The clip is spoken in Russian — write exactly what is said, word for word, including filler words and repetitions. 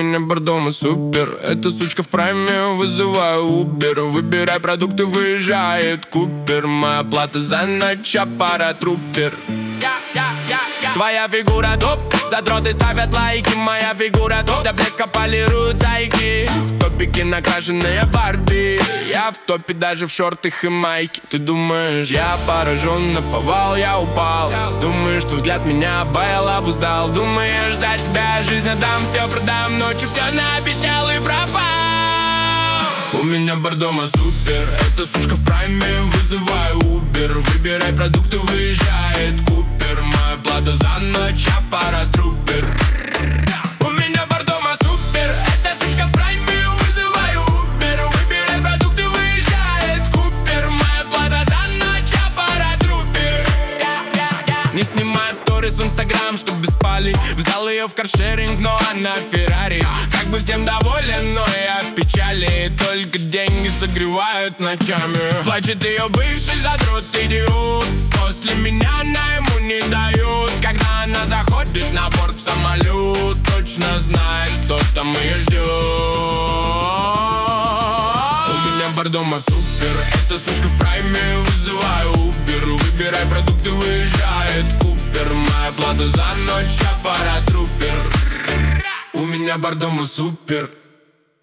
меня бар дома супер. Эта сучка в прайме, вызываю Убер. Выбирай продукты, выезжает Купер. Моя плата за ночь, аппарат трупер. Твоя фигура топ, задроты ставят лайки. Моя фигура топ, до блеска полируют зайки. В топике накрашенные Барби. Я в топе даже в шортах и майке. Ты думаешь, я поражен, наповал, я упал. Думаешь, что взгляд меня обаял, обуздал. Думаешь, за тебя жизнь отдам, все продам. Ночью все наобещал и пропал. У меня бар дома супер. Эта сучка в прайме, вызываю Убер. Выбирай продукты, выезжает Купер. Моя плата за ночь, аппарат трупер. У меня бар дома супер. Эта сучка в прайме, вызываю Убер. Выбирай продукты, выезжает Купер. Моя плата за ночь, аппарат трупер. Не снимаю сторис в Инстаграм, чтоб без пали. Взял ее в каршеринг, но она Феррари. Как бы всем доволен, но я в печали. Только деньги согревают ночами. Плачет ее бывший задрот, идиот. После меня она ему не дает. Когда она заходит на борт в самолет, точно знает, кто там ее ждет. У меня бар дома супер. Эта сучка в прайме, вызываю Убер. Выбирай продукты, выезжает Купер. Моя плата за ночь, аппарат трупер. У меня бар дома супер.